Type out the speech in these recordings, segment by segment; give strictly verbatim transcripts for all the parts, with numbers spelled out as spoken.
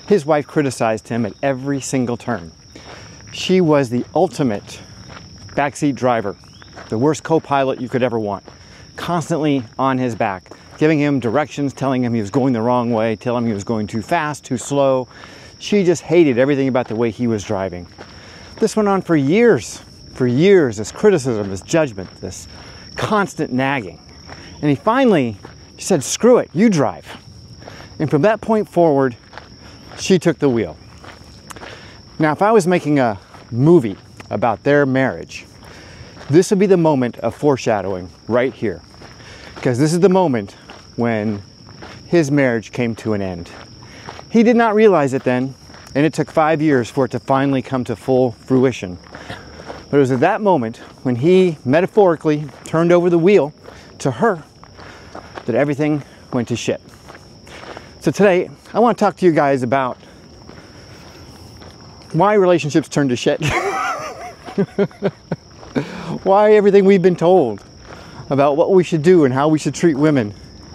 His wife criticized him at every single turn. She was the ultimate backseat driver, the worst co-pilot you could ever want, constantly on his back, giving him directions, telling him he was going the wrong way, telling him he was going too fast, too slow. She just hated everything about the way he was driving. This went on for years, for years, this criticism, this judgment, this constant nagging. And he finally said, screw it, you drive. And from that point forward, she took the wheel. Now, if I was making a movie about their marriage, this would be the moment of foreshadowing right here. Because this is the moment when his marriage came to an end. He did not realize it then, and it took five years for it to finally come to full fruition. But it was at that moment when he metaphorically turned over the wheel to her that everything went to shit. So today, I want to talk to you guys about why relationships turn to shit. Why everything we've been told about what we should do and how we should treat women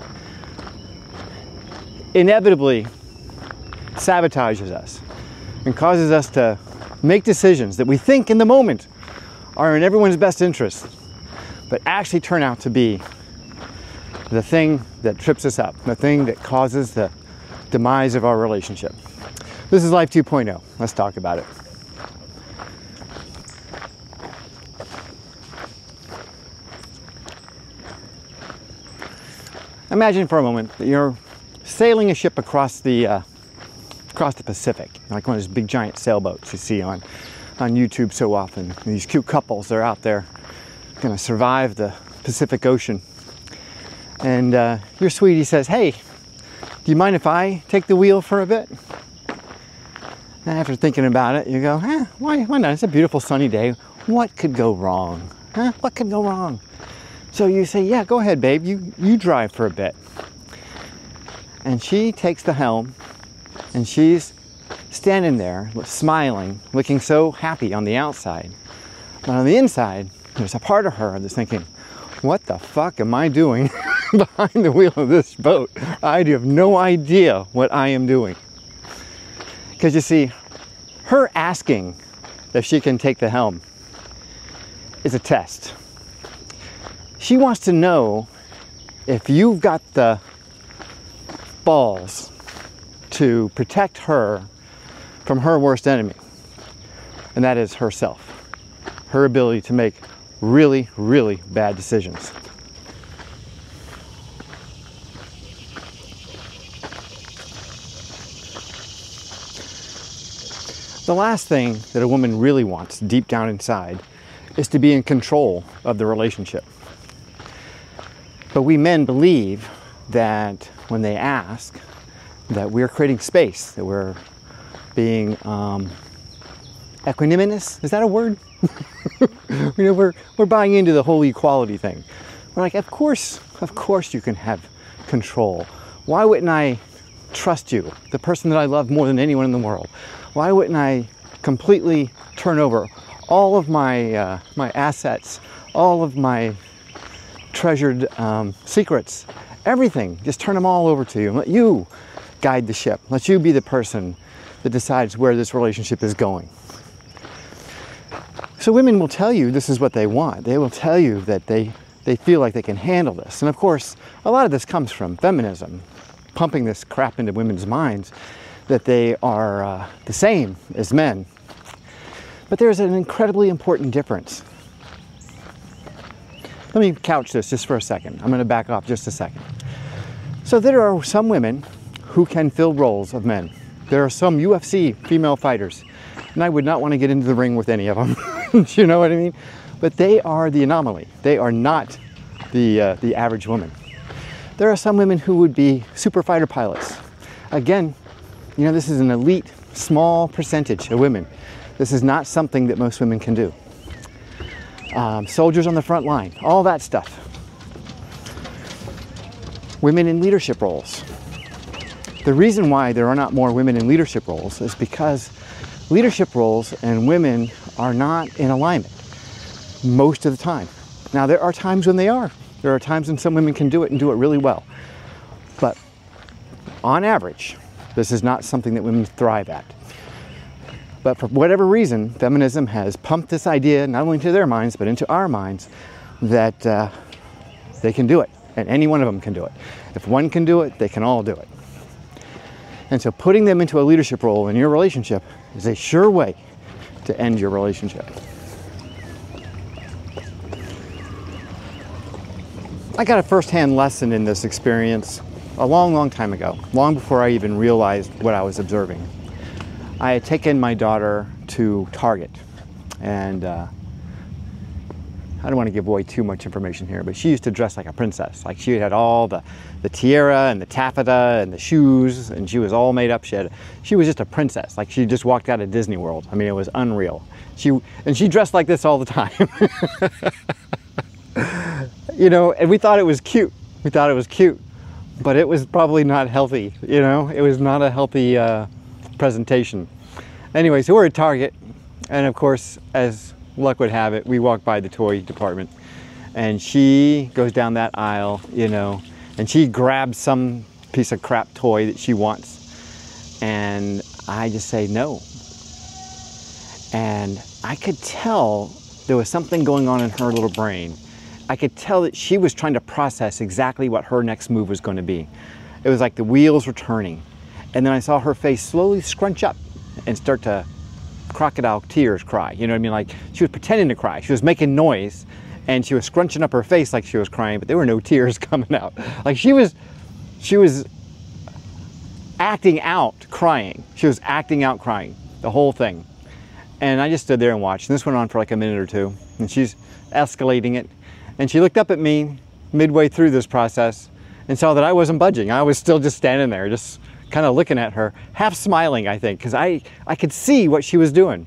inevitably sabotages us and causes us to make decisions that we think in the moment are in everyone's best interest, but actually turn out to be the thing that trips us up, the thing that causes the demise of our relationship. This is Life two point oh. Let's talk about it. Imagine for a moment that you're sailing a ship across the uh, across the Pacific, like one of those big giant sailboats you see on on YouTube so often. And these cute couples, they're out there going to survive the Pacific Ocean. And uh, your sweetie says, "Hey, do you mind if I take the wheel for a bit?" And after thinking about it, you go, eh, why, why not? It's a beautiful sunny day. What could go wrong? Huh? What could go wrong? So you say, yeah, go ahead, babe. You, you drive for a bit. And she takes the helm, and she's standing there, smiling, looking so happy on the outside. But on the inside, there's a part of her that's thinking, what the fuck am I doing behind the wheel of this boat? I have no idea what I am doing. Because you see, her asking if she can take the helm is a test. She wants to know if you've got the balls to protect her from her worst enemy, and that is herself. Her ability to make really, really bad decisions. The last thing that a woman really wants deep down inside is to be in control of the relationship. But we men believe that when they ask, that we're creating space, that we're being um, equanimous. Is that a word? you know, we're, we're buying into the whole equality thing. We're like, of course, of course you can have control. Why wouldn't I trust you, the person that I love more than anyone in the world? Why wouldn't I completely turn over all of my, uh, my assets, all of my treasured um, secrets, everything, just turn them all over to you and let you guide the ship. Let you be the person that decides where this relationship is going. So women will tell you this is what they want. They will tell you that they, they feel like they can handle this. And of course, a lot of this comes from feminism, pumping this crap into women's minds that they are uh, the same as men. But there's an incredibly important difference. Let me couch this just for a second. I'm going to back off just a second. So there are some women who can fill roles of men. There are some U F C female fighters, and I would not want to get into the ring with any of them. You know what I mean? But they are the anomaly. They are not the, uh, the average woman. There are some women who would be super fighter pilots. Again, you know, this is an elite, small percentage of women. This is not something that most women can do. Um, soldiers on the front line, all that stuff. Women in leadership roles. The reason why there are not more women in leadership roles is because leadership roles and women are not in alignment most of the time. Now, there are times when they are. There are times when some women can do it and do it really well. But on average, This is not something that women thrive at. But for whatever reason, feminism has pumped this idea not only into their minds, but into our minds, that uh, they can do it, and any one of them can do it. If one can do it, they can all do it. And so putting them into a leadership role in your relationship is a sure way to end your relationship. I got a first-hand lesson in this experience a long, long time ago, long before I even realized what I was observing. I had taken my daughter to Target, and uh, I don't want to give away too much information here, but she used to dress like a princess. Like she had all the, the tiara and the taffeta and the shoes, and she was all made up. She had, she was just a princess. Like she just walked out of Disney World. I mean, it was unreal. She, and she dressed like this all the time. You know, and we thought it was cute. We thought it was cute, but it was probably not healthy. You know, it was not a healthy uh, presentation. Anyway, so we're at Target, and of course, as luck would have it, we walk by the toy department, and she goes down that aisle, you know, and she grabs some piece of crap toy that she wants, and I just say no. And I could tell there was something going on in her little brain. I could tell that she was trying to process exactly what her next move was going to be. It was like the wheels were turning. And then I saw her face slowly scrunch up and start to crocodile tears cry. You know what I mean? Like she was pretending to cry. She was making noise and she was scrunching up her face like she was crying, but there were no tears coming out. Like she was, she was acting out crying. She was acting out crying, the whole thing. And I just stood there and watched. And this went on for like a minute or two. And she's escalating it. And she looked up at me midway through this process and saw that I wasn't budging. I was still just standing there, just kind of looking at her, half smiling, I think, because I, I could see what she was doing.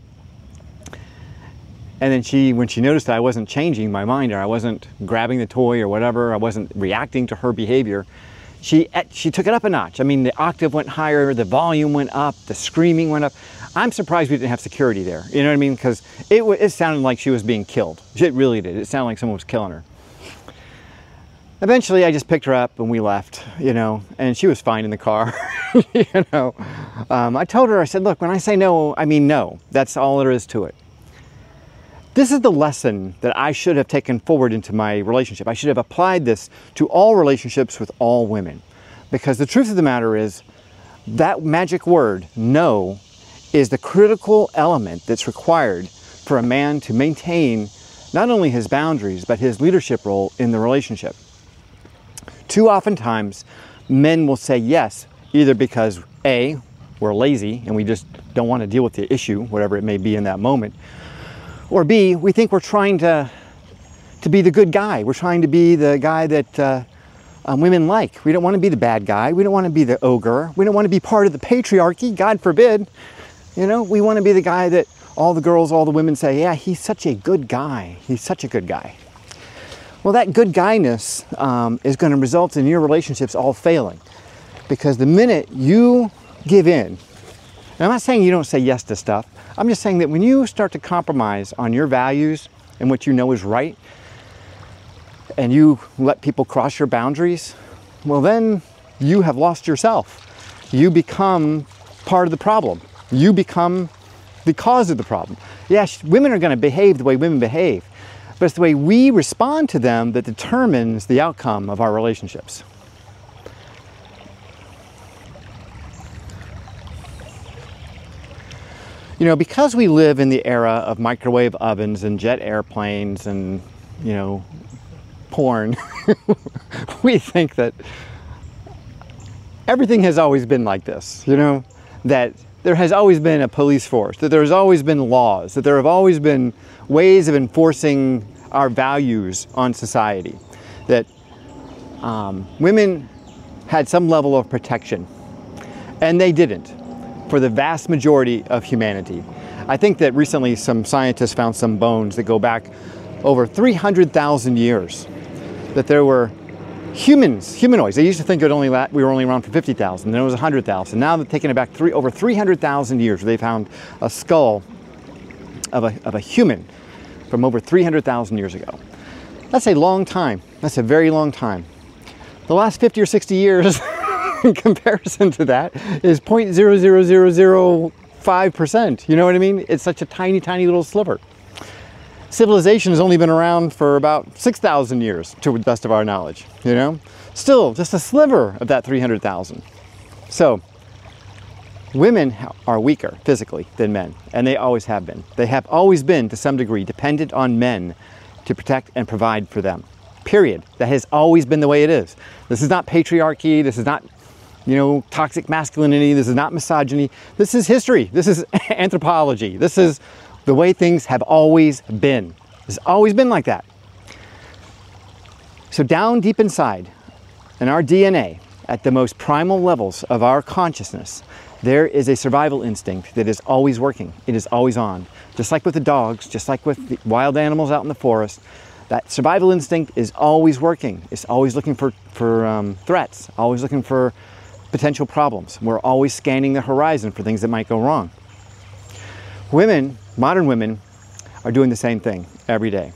And then she, when she noticed that I wasn't changing my mind, or I wasn't grabbing the toy or whatever, I wasn't reacting to her behavior, she, she took it up a notch. I mean, the octave went higher, the volume went up, the screaming went up. I'm surprised we didn't have security there. You know what I mean? Because it, it sounded like she was being killed. It really did. It sounded like someone was killing her. Eventually, I just picked her up and we left, you know, and she was fine in the car, you know. Um, I told her, I said, look, when I say no, I mean no. That's all there is to it. This is the lesson that I should have taken forward into my relationship. I should have applied this to all relationships with all women. Because the truth of the matter is, that magic word, no, is the critical element that's required for a man to maintain not only his boundaries, but his leadership role in the relationship. Too oftentimes, men will say yes, either because A, we're lazy and we just don't want to deal with the issue, whatever it may be in that moment, or B, we think we're trying to, to be the good guy. We're trying to be the guy that uh, um, women like. We don't want to be the bad guy. We don't want to be the ogre. We don't want to be part of the patriarchy, God forbid. You know, we want to be the guy that all the girls, all the women say, yeah, he's such a good guy. He's such a good guy. Well, that good guyness um, is going to result in your relationships all failing. Because the minute you give in, and I'm not saying you don't say yes to stuff, I'm just saying that when you start to compromise on your values and what you know is right, and you let people cross your boundaries, well then you have lost yourself. You become part of the problem. You become the cause of the problem. Yes, women are going to behave the way women behave, but it's the way we respond to them that determines the outcome of our relationships. You know, because we live in the era of microwave ovens and jet airplanes and, you know, porn, we think that everything has always been like this, you know, that there has always been a police force, that there's always been laws, that there have always been ways of enforcing our values on society, that um, women had some level of protection, and they didn't for the vast majority of humanity. I think that recently some scientists found some bones that go back over three hundred thousand years, that there were humans, humanoids. They used to think it only we were only around for fifty thousand, then it was one hundred thousand. Now they're taking it back three, over three hundred thousand years. They found a skull of a, of a human from over three hundred thousand years ago. That's a long time. That's a very long time. The last fifty or sixty years, in comparison to that is zero point zero zero zero zero five percent. You know what I mean? It's such a tiny, tiny little sliver. Civilization has only been around for about six thousand years, to the best of our knowledge, you know? Still, just a sliver of that three hundred thousand. So, women are weaker physically than men, and they always have been. They have always been, to some degree, dependent on men to protect and provide for them. Period. That has always been the way it is. This is not patriarchy. This is not, you know, toxic masculinity. This is not misogyny. This is history. This is anthropology. This is the way things have always been. It's always been like that. So down deep inside, in our D N A, at the most primal levels of our consciousness, there is a survival instinct that is always working. It is always on. Just like with the dogs, just like with the wild animals out in the forest, that survival instinct is always working. It's always looking for, for um, threats, always looking for potential problems. We're always scanning the horizon for things that might go wrong. Women, modern women, are doing the same thing every day.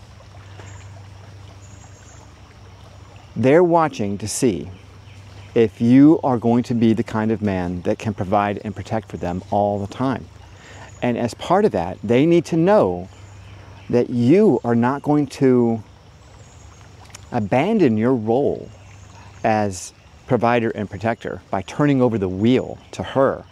They're watching to see if you are going to be the kind of man that can provide and protect for them all the time. And as part of that, they need to know that you are not going to abandon your role as provider and protector by turning over the wheel to her,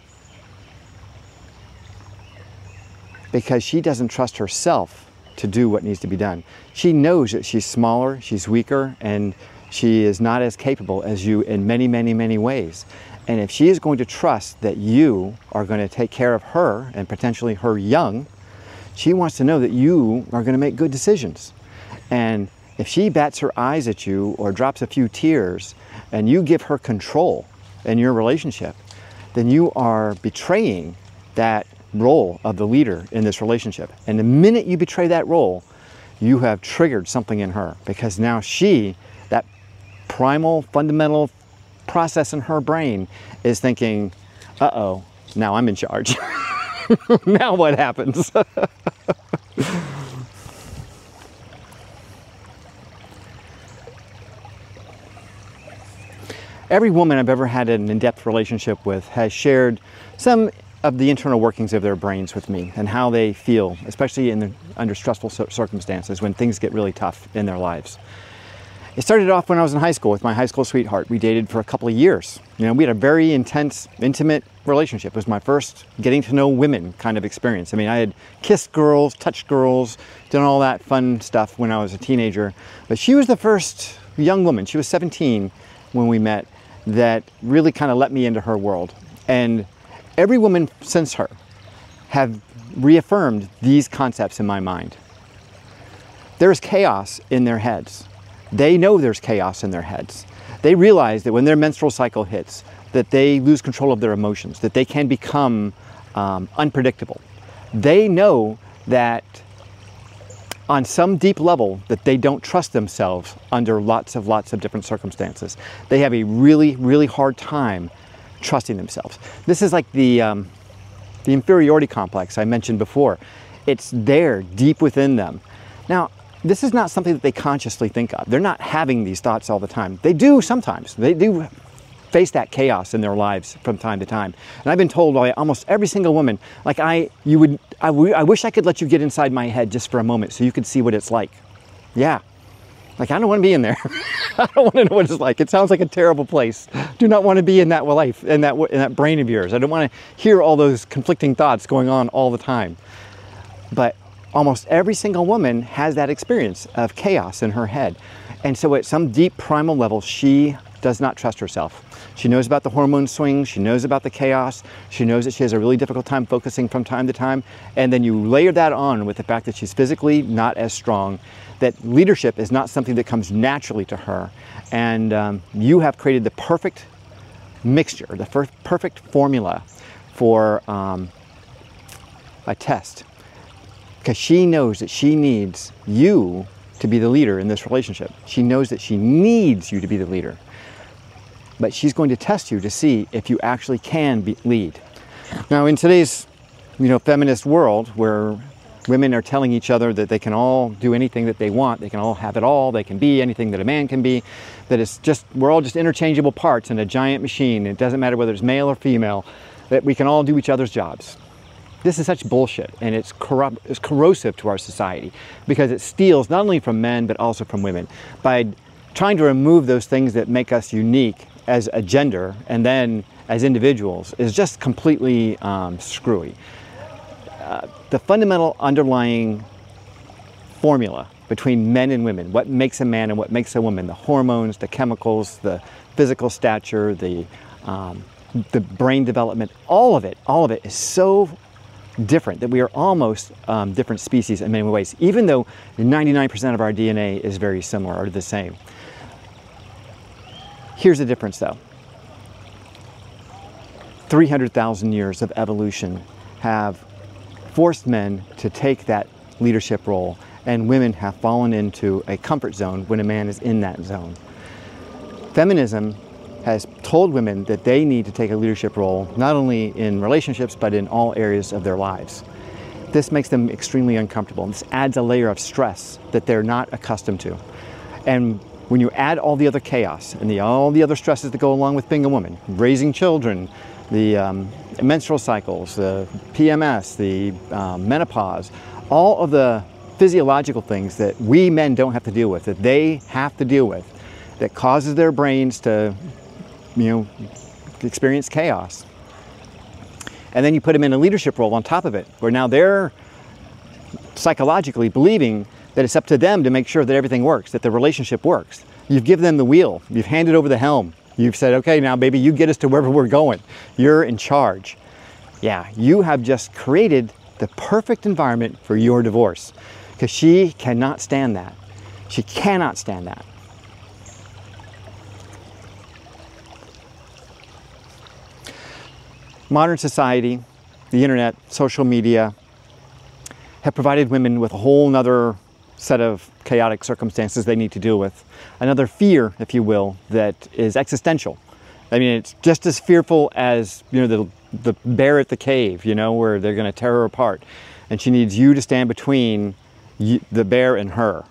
because she doesn't trust herself to do what needs to be done. She knows that she's smaller, she's weaker, and she is not as capable as you in many, many, many ways. And if she is going to trust that you are going to take care of her and potentially her young, she wants to know that you are going to make good decisions. And if she bats her eyes at you or drops a few tears and you give her control in your relationship, then you are betraying that role of the leader in this relationship. And the minute you betray that role, you have triggered something in her, because now she, that primal, fundamental process in her brain is thinking, uh-oh, now I'm in charge. Now what happens? Every woman I've ever had an in-depth relationship with has shared some of the internal workings of their brains with me and how they feel, especially in the, under stressful circumstances when things get really tough in their lives. It started off when I was in high school with my high school sweetheart. We dated for a couple of years. You know, we had a very intense, intimate relationship. It was my first getting to know women kind of experience. I mean, I had kissed girls, touched girls, done all that fun stuff when I was a teenager. But she was the first young woman, she was seventeen when we met, that really kind of let me into her world. And every woman since her have reaffirmed these concepts in my mind. There is chaos in their heads. They know there's chaos in their heads. They realize that when their menstrual cycle hits, that they lose control of their emotions, that they can become um, unpredictable. They know that on some deep level that they don't trust themselves under lots of lots of different circumstances. They have a really, really hard time trusting themselves. This is like the, um, the inferiority complex I mentioned before. It's there deep within them. Now, this is not something that they consciously think of. They're not having these thoughts all the time. They do sometimes. They do face that chaos in their lives from time to time. And I've been told by almost every single woman, like I, you would, I, w I wish I could let you get inside my head just for a moment so you could see what it's like. Yeah. Like, I don't want to be in there. I don't want to know what it's like. It sounds like a terrible place. Do not want to be in that life, in that, in that brain of yours. I don't want to hear all those conflicting thoughts going on all the time. But almost every single woman has that experience of chaos in her head. And so at some deep primal level, she does not trust herself. She knows about the hormone swings, she knows about the chaos, she knows that she has a really difficult time focusing from time to time, and then you layer that on with the fact that she's physically not as strong, that leadership is not something that comes naturally to her, and um, you have created the perfect mixture, the first perfect formula for um, a test. Because she knows that she needs you to be the leader in this relationship. She knows that she needs you to be the leader. But she's going to test you to see if you actually can be, lead. Now, in today's, you know, feminist world, where Women are telling each other that they can all do anything that they want, they can all have it all, they can be anything that a man can be, that it's just, we're all just interchangeable parts in a giant machine. It doesn't matter whether it's male or female, that we can all do each other's jobs. This is such bullshit, and it's corrupt, it's corrosive to our society because it steals not only from men but also from women. By trying to remove those things that make us unique as a gender and then as individuals is just completely um, screwy. Uh, the fundamental underlying formula between men and women, what makes a man and what makes a woman, the hormones, the chemicals, the physical stature, the, um, the brain development, all of it, all of it is so different that we are almost um, different species in many ways, even though ninety-nine percent of our D N A is very similar or the same. Here's the difference though. three hundred thousand years of evolution have forced men to take that leadership role, and women have fallen into a comfort zone when a man is in that zone. Feminism has told women that they need to take a leadership role, not only in relationships, but in all areas of their lives. This makes them extremely uncomfortable. This adds a layer of stress that they're not accustomed to. And when you add all the other chaos and the, all the other stresses that go along with being a woman, raising children, the um, menstrual cycles, the P M S, the um, menopause, all of the physiological things that we men don't have to deal with, that they have to deal with, that causes their brains to, you know, experience chaos. And then you put them in a leadership role on top of it, where now they're psychologically believing that it's up to them to make sure that everything works, that the relationship works. You've given them the wheel, you've handed over the helm. You've said, okay, now baby, you get us to wherever we're going. You're in charge. Yeah, you have just created the perfect environment for your divorce, because she cannot stand that. She cannot stand that. Modern society, the internet, social media have provided women with a whole nother set of chaotic circumstances they need to deal with. Another fear, if you will, that is existential. I mean, it's just as fearful as, you know, the, the bear at the cave, you know, where they're going to tear her apart. And she needs you to stand between you, the bear and her.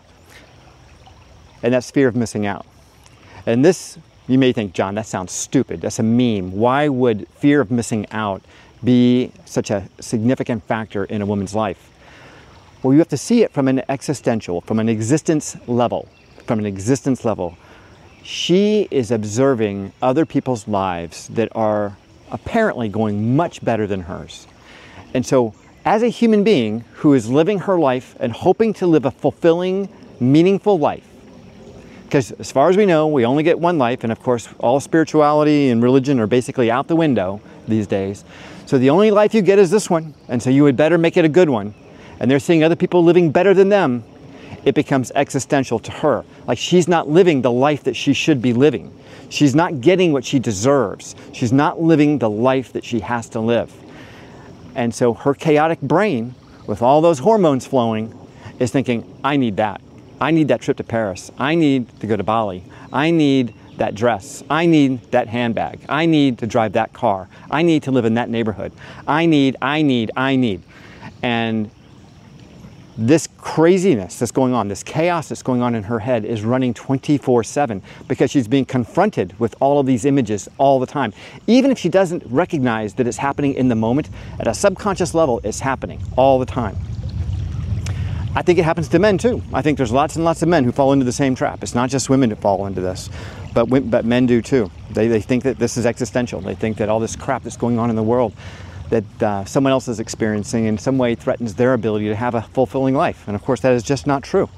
And that's fear of missing out. And this, you may think, John, that sounds stupid. That's a meme. Why would fear of missing out be such a significant factor in a woman's life? Well, you have to see it from an existential, from an existence level, from an existence level. She is observing other people's lives that are apparently going much better than hers. And so, as a human being who is living her life and hoping to live a fulfilling, meaningful life, because as far as we know, we only get one life, and of course, all spirituality and religion are basically out the window these days. So the only life you get is this one, and so you would better make it a good one. And they're seeing other people living better than them, it becomes existential to her. Like she's not living the life that she should be living. She's not getting what she deserves. She's not living the life that she has to live. And so her chaotic brain, with all those hormones flowing, is thinking, I need that. I need that trip to Paris. I need to go to Bali. I need that dress. I need that handbag. I need to drive that car. I need to live in that neighborhood. I need, I need, I need. And this craziness that's going on, this chaos that's going on in her head is running twenty-four seven because she's being confronted with all of these images all the time. Even if she doesn't recognize that it's happening in the moment, at a subconscious level, it's happening all the time. I think it happens to men too. I think there's lots and lots of men who fall into the same trap. It's not just women that fall into this, but, but men do too. They, they think that this is existential. They think that all this crap that's going on in the world that uh, someone else is experiencing in some way threatens their ability to have a fulfilling life. And of course, that is just not true.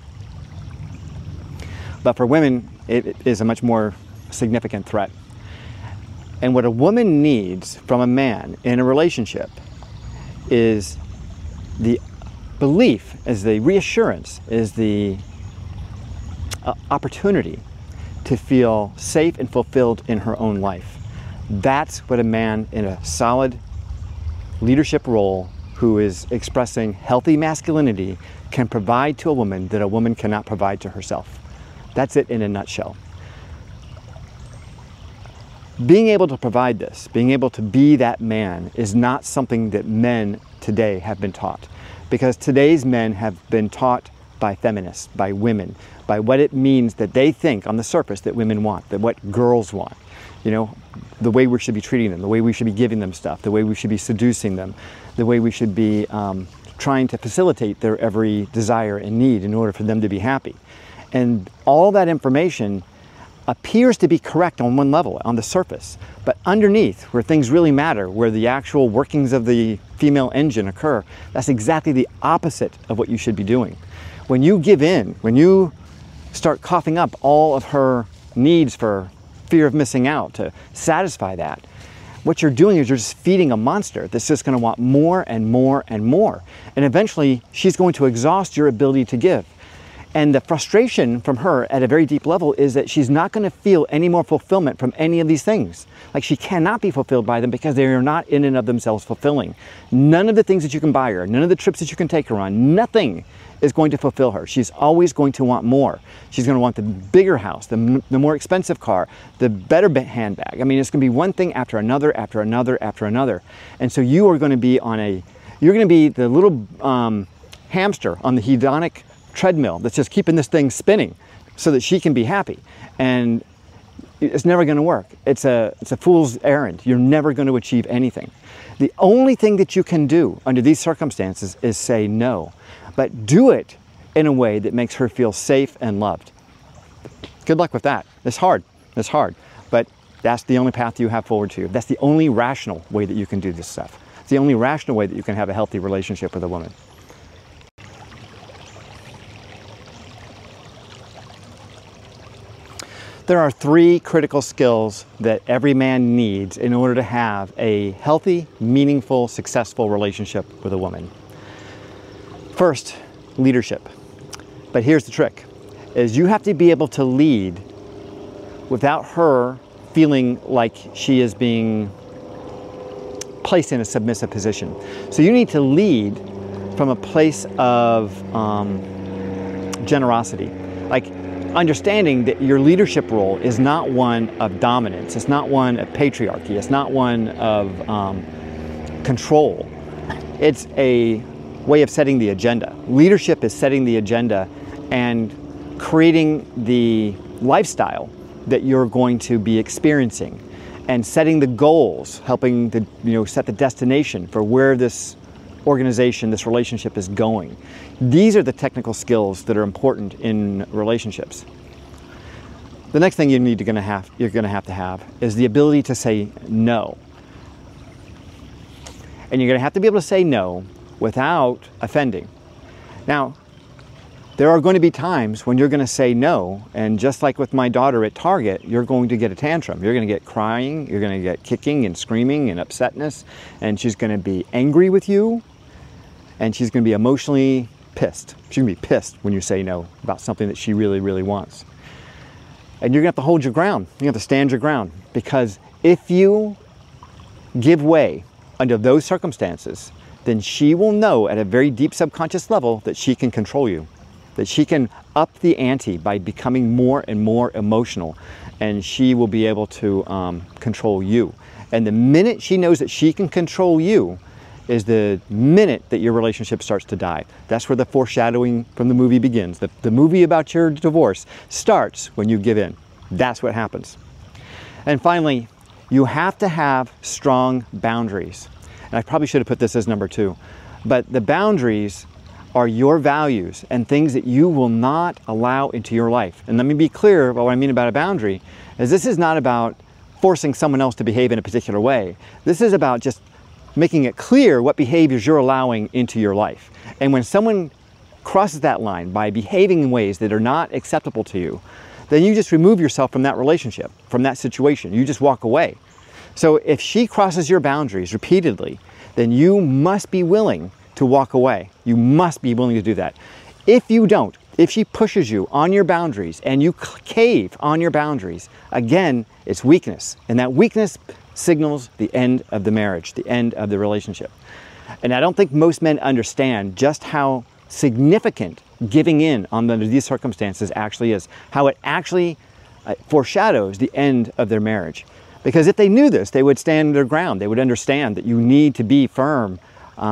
But for women, it, it is a much more significant threat. And what a woman needs from a man in a relationship is the belief, is the reassurance, is the uh, opportunity to feel safe and fulfilled in her own life. That's what a man in a solid leadership role who is expressing healthy masculinity can provide to a woman that a woman cannot provide to herself. That's it in a nutshell. Being able to provide this, being able to be that man, is not something that men today have been taught. because today's men have been taught by feminists, by women, by what it means that they think on the surface that women want, that what girls want. You know, the way we should be treating them, the way we should be giving them stuff, the way we should be seducing them, the way we should be um, trying to facilitate their every desire and need in order for them to be happy. And all that information appears to be correct on one level, on the surface, but underneath, where things really matter, where the actual workings of the female engine occur, that's exactly the opposite of what you should be doing. When you give in, when you start coughing up all of her needs for fear of missing out to satisfy that, what you're doing is you're just feeding a monster that's just going to want more and more and more. And eventually, she's going to exhaust your ability to give. And the frustration from her at a very deep level is that she's not going to feel any more fulfillment from any of these things. Like, she cannot be fulfilled by them because they are not in and of themselves fulfilling. None of the things that you can buy her, none of the trips that you can take her on, nothing is going to fulfill her. She's always going to want more. She's going to want the bigger house, the, the more expensive car, the better handbag. I mean, it's going to be one thing after another, after another, after another. And so you are going to be on a, you're going to be the little um, hamster on the hedonic treadmill that's just keeping this thing spinning so that she can be happy. And it's never going to work. It's a, it's a fool's errand. You're never going to achieve anything. The only thing that you can do under these circumstances is say no, but do it in a way that makes her feel safe and loved. Good luck with that. It's hard. It's hard, but that's the only path you have forward to you. That's the only rational way that you can do this stuff. It's the only rational way that you can have a healthy relationship with a woman. There are three critical skills that every man needs in order to have a healthy, meaningful, successful relationship with a woman. First, leadership. But here's the trick, is you have to be able to lead without her feeling like she is being placed in a submissive position. So you need to lead from a place of um, generosity. Like, understanding that your leadership role is not one of dominance, it's not one of patriarchy, it's not one of um, control. It's a way of setting the agenda. Leadership is setting the agenda and creating the lifestyle that you're going to be experiencing, and setting the goals, helping the, you know, set the destination for where this organization, this relationship is going. These are the technical skills that are important in relationships. The next thing you need to gonna have, you're going to have to have is the ability to say no. And you're going to have to be able to say no without offending. Now, there are going to be times when you're going to say no, and just like with my daughter at Target, you're going to get a tantrum. You're going to get crying, you're going to get kicking and screaming and upsetness, and she's going to be angry with you, and she's going to be emotionally pissed. She's going to be pissed when you say no about something that she really, really wants. And you're going to have to hold your ground. You have to stand your ground, because if you give way under those circumstances, then she will know at a very deep subconscious level that she can control you, that she can up the ante by becoming more and more emotional, and she will be able to um, control you. And the minute she knows that she can control you is the minute that your relationship starts to die. That's where the foreshadowing from the movie begins. The, the movie about your divorce starts when you give in. That's what happens. And finally, you have to have strong boundaries. And I probably should have put this as number two, but the boundaries are your values and things that you will not allow into your life. And let me be clear about what I mean about a boundary, is this is not about forcing someone else to behave in a particular way. This is about just making it clear what behaviors you're allowing into your life. And when someone crosses that line by behaving in ways that are not acceptable to you, then you just remove yourself from that relationship, from that situation. You just walk away. So if she crosses your boundaries repeatedly, then you must be willing to walk away. You must be willing to do that. If you don't, if she pushes you on your boundaries and you cave on your boundaries, again, it's weakness. And that weakness signals the end of the marriage, the end of the relationship. And I don't think most men understand just how significant giving in under these circumstances actually is, how it actually uh, foreshadows the end of their marriage. Because if they knew this, they would stand their ground. They would understand that you need to be firm um,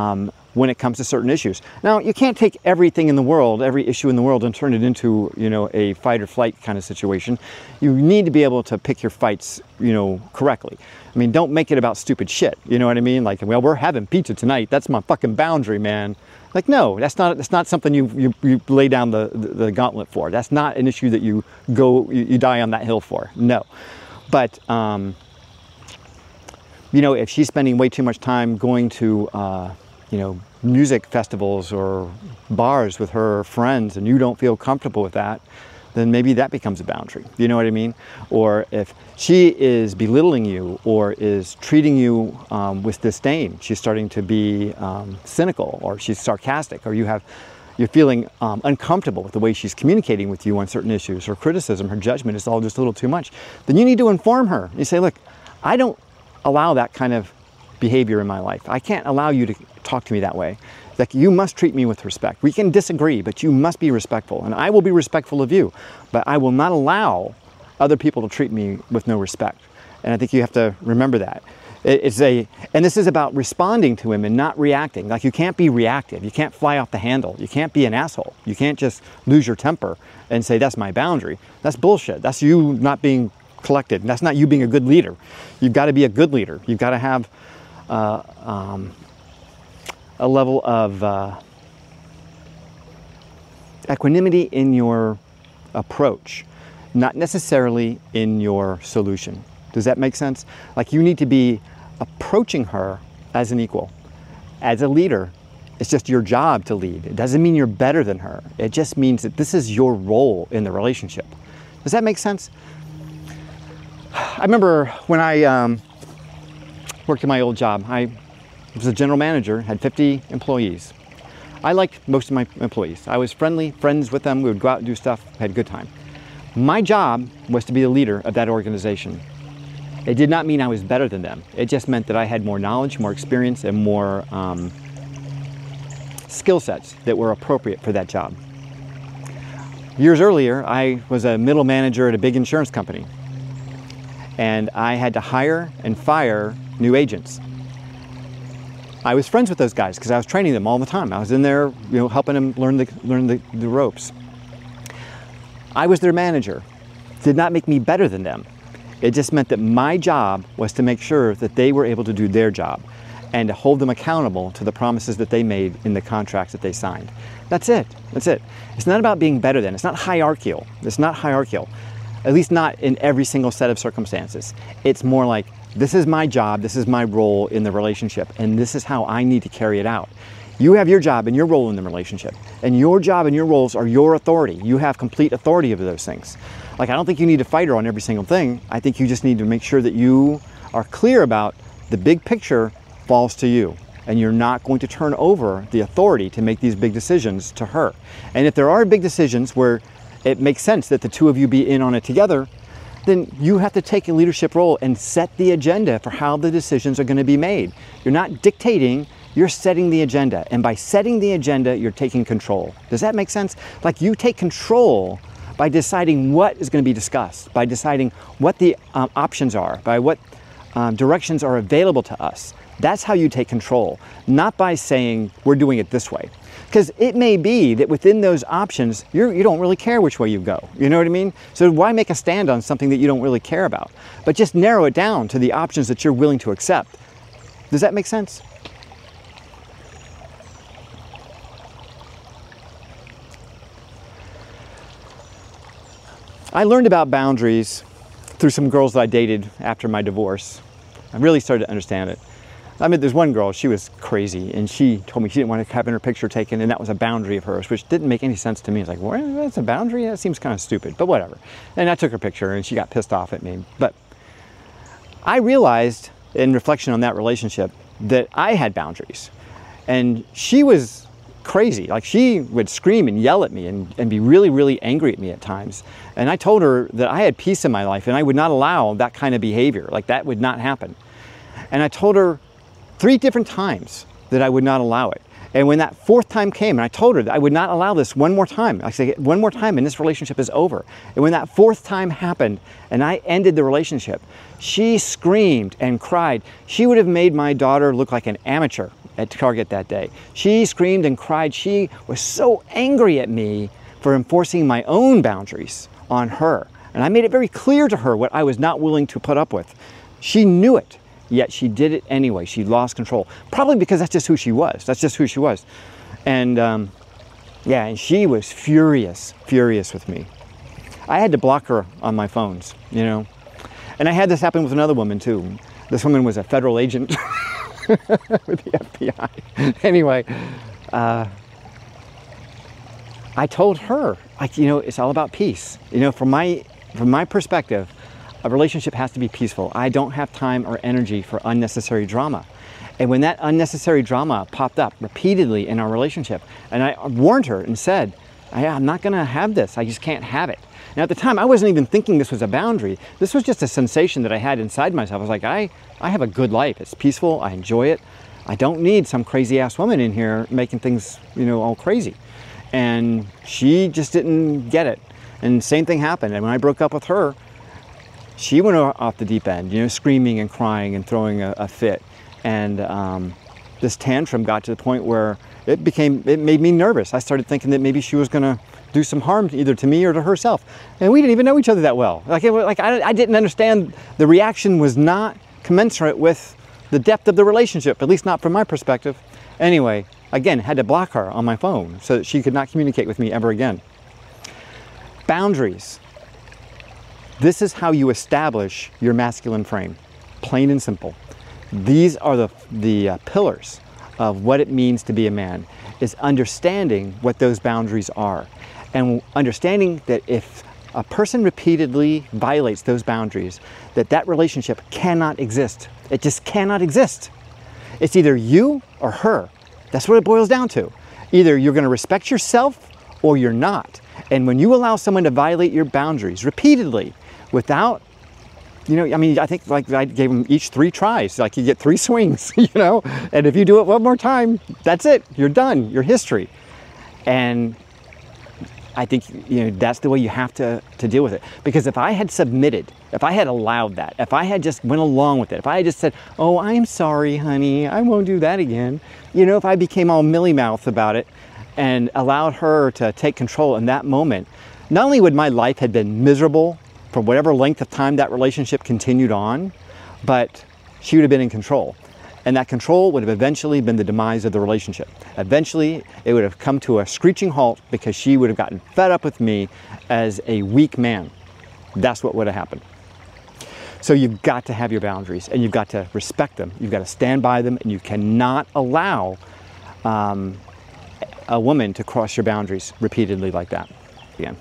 when it comes to certain issues. Now, you can't take everything in the world, every issue in the world, and turn it into, you know, a fight or flight kind of situation. You need to be able to pick your fights, you know, correctly. I mean, don't make it about stupid shit. You know what I mean? Like, well, we're having pizza tonight. That's my fucking boundary, man. Like, no, that's not, that's not something you, you, you lay down the, the, the gauntlet for. That's not an issue that you go, you, you die on that hill for. No. But, um, you know, if she's spending way too much time going to, uh, you know, music festivals or bars with her friends and you don't feel comfortable with that, then maybe that becomes a boundary. You know what I mean? Or if she is belittling you or is treating you um, with disdain, she's starting to be um, cynical, or she's sarcastic, or you have, you're feeling um, uncomfortable with the way she's communicating with you on certain issues, or criticism, her judgment is all just a little too much, then you need to inform her. You say, look, I don't allow that kind of behavior in my life. I can't allow you to talk to me that way. Like, you must treat me with respect. We can disagree, but you must be respectful, and I will be respectful of you, but I will not allow other people to treat me with no respect. And I think you have to remember that. It's a, and this is about responding to him and not reacting. Like, you can't be reactive. You can't fly off the handle. You can't be an asshole. You can't just lose your temper and say, that's my boundary. That's bullshit. That's you not being collected. That's not you being a good leader. You've got to be a good leader. You've got to have uh, um, a level of uh, equanimity in your approach, not necessarily in your solution. Does that make sense? Like, you need to be approaching her as an equal. As a leader, it's just your job to lead. It doesn't mean you're better than her. It just means that this is your role in the relationship. Does that make sense? I remember when I um, worked at my old job, I was a general manager, had fifty employees. I liked most of my employees. I was friendly, friends with them. We would go out and do stuff, had a good time. My job was to be the leader of that organization. It did not mean I was better than them. It just meant that I had more knowledge, more experience, and more um, skill sets that were appropriate for that job. Years earlier, I was a middle manager at a big insurance company, and I had to hire and fire new agents. I was friends with those guys because I was training them all the time. I was in there, you know, helping them learn the learn the, the ropes. I was their manager. Did not make me better than them. It just meant that my job was to make sure that they were able to do their job and to hold them accountable to the promises that they made in the contracts that they signed. That's it. That's it. It's not about being better than. It's not hierarchical. It's not hierarchical. At least not in every single set of circumstances. It's more like, this is my job, this is my role in the relationship, and this is how I need to carry it out. You have your job and your role in the relationship, and your job and your roles are your authority. You have complete authority over those things. Like, I don't think you need to fight her on every single thing. I think you just need to make sure that you are clear about the big picture falls to you, and you're not going to turn over the authority to make these big decisions to her. And if there are big decisions where it makes sense that the two of you be in on it together, then you have to take a leadership role and set the agenda for how the decisions are going to be made. You're not dictating, you're setting the agenda. And by setting the agenda, you're taking control. Does that make sense? Like, you take control by deciding what is going to be discussed, by deciding what the um, options are, by what um, directions are available to us. That's how you take control, not by saying, we're doing it this way. Because it may be that within those options, you're, you don't really care which way you go. You know what I mean? So why make a stand on something that you don't really care about? But just narrow it down to the options that you're willing to accept. Does that make sense? I learned about boundaries through some girls that I dated after my divorce. I really started to understand it. I mean, there's one girl, she was crazy, and she told me she didn't want to have her picture taken, and that was a boundary of hers, which didn't make any sense to me. It's like, well, that's a boundary? That seems kind of stupid, but whatever. And I took her picture, and she got pissed off at me. But I realized, in reflection on that relationship, that I had boundaries. And she was crazy. Like, she would scream and yell at me and, and be really, really angry at me at times. And I told her that I had peace in my life, and I would not allow that kind of behavior. Like, that would not happen. And I told her three different times that I would not allow it. And when that fourth time came, and I told her that I would not allow this one more time. I said, one more time and this relationship is over. And when that fourth time happened and I ended the relationship, she screamed and cried. She would have made my daughter look like an amateur at Target that day. She screamed and cried. She was so angry at me for enforcing my own boundaries on her. And I made it very clear to her what I was not willing to put up with. She knew it, yet she did it anyway. She lost control. Probably because that's just who she was. That's just who she was. And um, yeah, and she was furious, furious with me. I had to block her on my phones, you know. And I had this happen with another woman too. This woman was a federal agent with the F B I. Anyway, uh, I told her, like, you know, it's all about peace. You know, from my, from my perspective, a relationship has to be peaceful. I don't have time or energy for unnecessary drama. And when that unnecessary drama popped up repeatedly in our relationship, and I warned her and said, I'm not gonna have this, I just can't have it. Now at the time, I wasn't even thinking this was a boundary. This was just a sensation that I had inside myself. I was like, I, I have a good life. It's peaceful, I enjoy it. I don't need some crazy ass woman in here making things, you know, all crazy. And she just didn't get it. And same thing happened. And when I broke up with her, she went off the deep end, you know, screaming and crying and throwing a, a fit. And um, this tantrum got to the point where it became, it made me nervous. I started thinking that maybe she was gonna do some harm either to me or to herself. And we didn't even know each other that well. Like, it, like I, I didn't understand, the reaction was not commensurate with the depth of the relationship, at least not from my perspective. Anyway, again, had to block her on my phone so that she could not communicate with me ever again. Boundaries. This is how you establish your masculine frame, plain and simple. These are the, the uh, pillars of what it means to be a man, is understanding what those boundaries are. And understanding that if a person repeatedly violates those boundaries, that that relationship cannot exist. It just cannot exist. It's either you or her. That's what it boils down to. Either you're gonna respect yourself or you're not. And when you allow someone to violate your boundaries repeatedly without, you know, I mean, I think like I gave them each three tries. Like you get three swings, you know, and if you do it one more time, that's it. You're done. You're history. And I think, you know, that's the way you have to, to deal with it. Because if I had submitted, if I had allowed that, if I had just went along with it, if I had just said, oh, I'm sorry, honey, I won't do that again. You know, if I became all milly-mouthed about it and allowed her to take control in that moment, not only would my life have been miserable for whatever length of time that relationship continued on, but she would have been in control. And that control would have eventually been the demise of the relationship. Eventually, it would have come to a screeching halt because she would have gotten fed up with me as a weak man. That's what would have happened. So you've got to have your boundaries and you've got to respect them. You've got to stand by them, and you cannot allow um, a woman to cross your boundaries repeatedly like that. Again.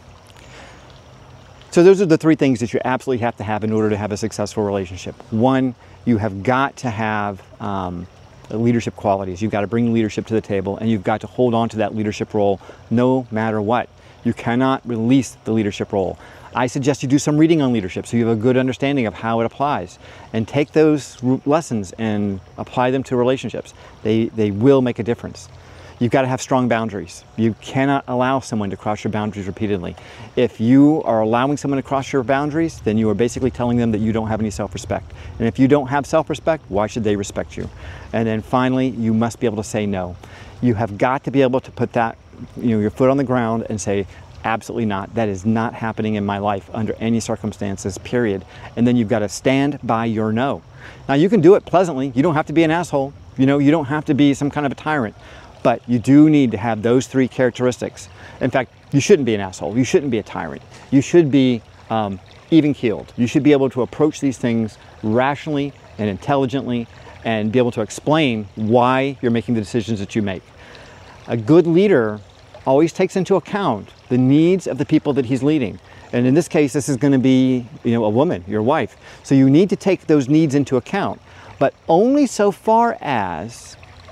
So those are the three things that you absolutely have to have in order to have a successful relationship. One, you have got to have um, leadership qualities. You've got to bring leadership to the table, and you've got to hold on to that leadership role no matter what. You cannot release the leadership role. I suggest you do some reading on leadership so you have a good understanding of how it applies, and take those lessons and apply them to relationships. They, they will make a difference. You've got to have strong boundaries. You cannot allow someone to cross your boundaries repeatedly. If you are allowing someone to cross your boundaries, then you are basically telling them that you don't have any self-respect. And if you don't have self-respect, why should they respect you? And then finally, you must be able to say no. You have got to be able to put that, you know, your foot on the ground and say, absolutely not. That is not happening in my life under any circumstances, period. And then you've got to stand by your no. Now you can do it pleasantly. You don't have to be an asshole. You know, you don't have to be some kind of a tyrant. But you do need to have those three characteristics. In fact, you shouldn't be an asshole. You shouldn't be a tyrant. You should be um, even-keeled. You should be able to approach these things rationally and intelligently and be able to explain why you're making the decisions that you make. A good leader always takes into account the needs of the people that he's leading. And in this case, this is going to be, you know, a woman, your wife. So you need to take those needs into account, but only so far as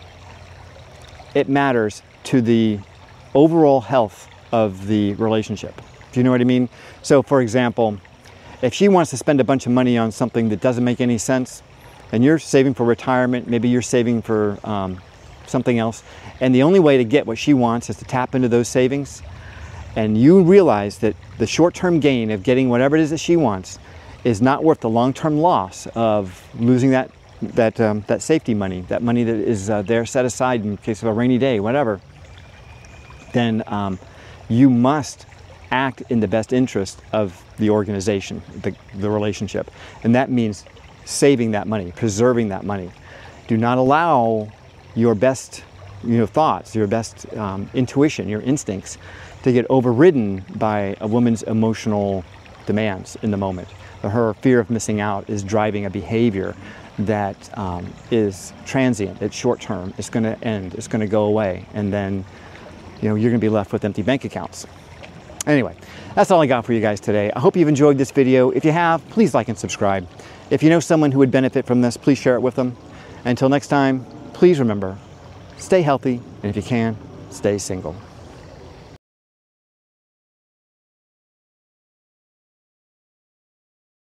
it matters to the overall health of the relationship. Do you know what I mean? So for example, if she wants to spend a bunch of money on something that doesn't make any sense, and you're saving for retirement, maybe you're saving for um, something else, and the only way to get what she wants is to tap into those savings, and you realize that the short-term gain of getting whatever it is that she wants is not worth the long-term loss of losing that that, um, that safety money, that money that is uh, there set aside in case of a rainy day, whatever, then um, you must act in the best interest of the organization, the, the relationship. And that means saving that money, preserving that money. Do not allow your best you know, thoughts, your best um, intuition, your instincts to get overridden by a woman's emotional demands in the moment. Her fear of missing out is driving a behavior that um, is transient, it's short term, it's going to end, it's going to go away, and then you know, you're going to be left with empty bank accounts. Anyway, that's all I got for you guys today. I hope you've enjoyed this video. If you have, please like and subscribe. If you know someone who would benefit from this, please share it with them. Until next time, please remember, stay healthy, and if you can, stay single.